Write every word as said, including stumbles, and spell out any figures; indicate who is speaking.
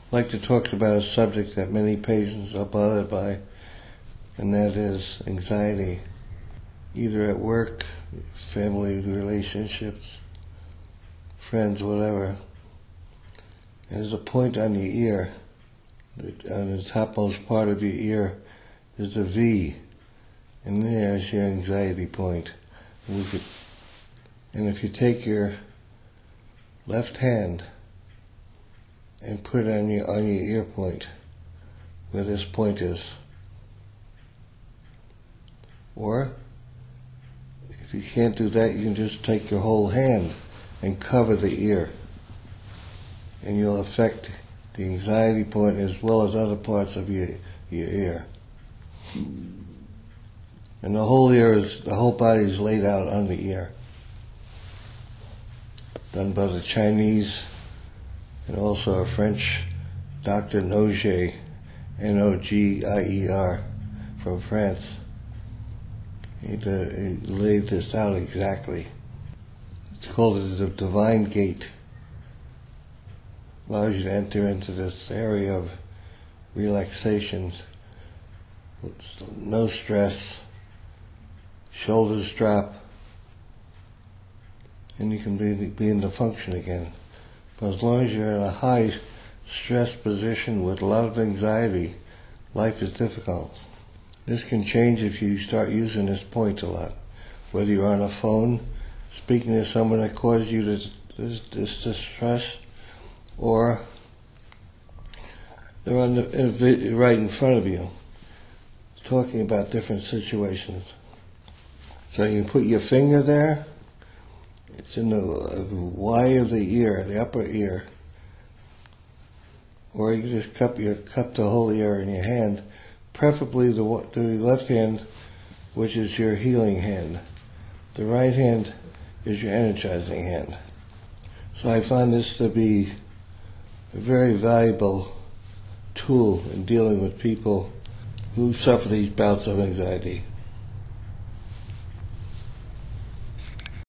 Speaker 1: I'd like to talk about a subject that many patients are bothered by, and that is anxiety, either at work, family relationships, friends, whatever. And there's a point on your ear, on the topmost part of your ear is a V, and there's your anxiety point. We could, and if you take your left hand and put it on your, on your ear point, where this point is, or if you can't do that, you can just take your whole hand and cover the ear, and you'll affect the anxiety point as well as other parts of your your ear. And the whole ear is, the whole body is laid out on the ear. Done by the Chinese and also a French Doctor Nogier, N O G I E R, from France. He, did, he laid this out exactly. It's called the Divine Gate. Allows you to enter into this area of relaxation with no stress, shoulders drop, and you can be, be in the function again. But as long as you're in a high stress position with a lot of anxiety, life is difficult. This can change if you start using this point a lot. Whether you're on a phone, speaking to someone that caused you this, this, this distress, or they're on the, right in front of you, talking about different situations. So you put your finger there, it's in the Y of the ear, the upper ear, or you can just cup your cup the whole ear in your hand, preferably the, the left hand, which is your healing hand. The right hand is your energizing hand. So I find this to be a very valuable tool in dealing with people who suffer these bouts of anxiety.